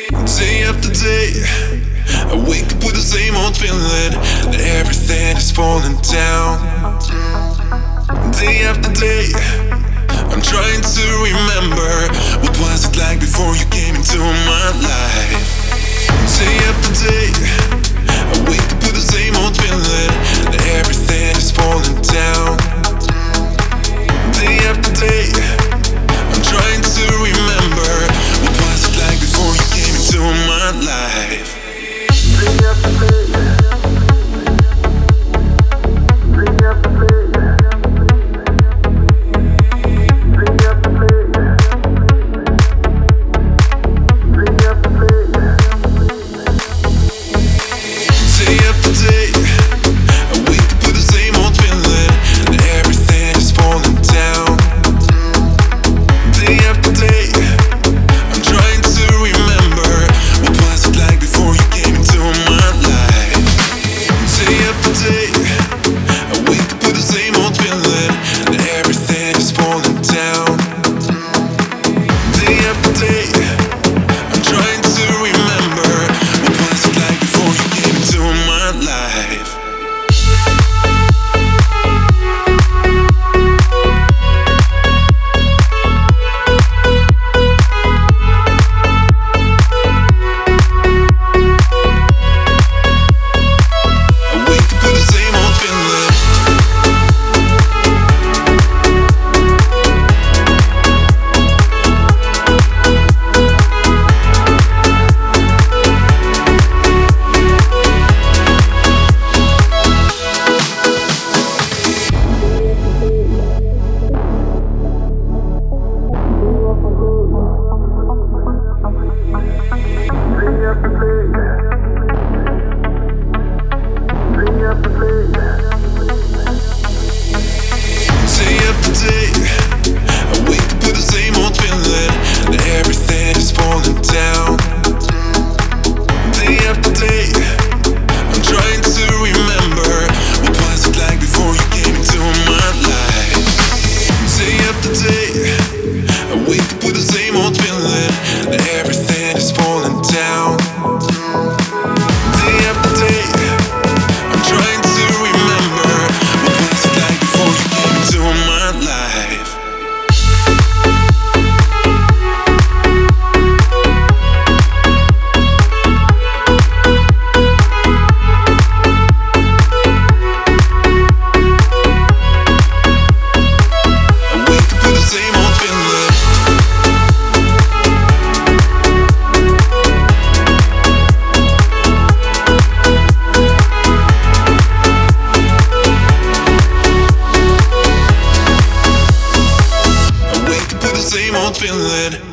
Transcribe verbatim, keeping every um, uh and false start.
Day after day, I wake up with the same old feeling that everything is falling down. Day after day, I'm trying to remember what was it like before you came into my life. Day after day, I wake up with the same old feeling that everything is falling down. Day after day, I'm trying to remember what was it like before you came into my life. Day after day. Same old feeling.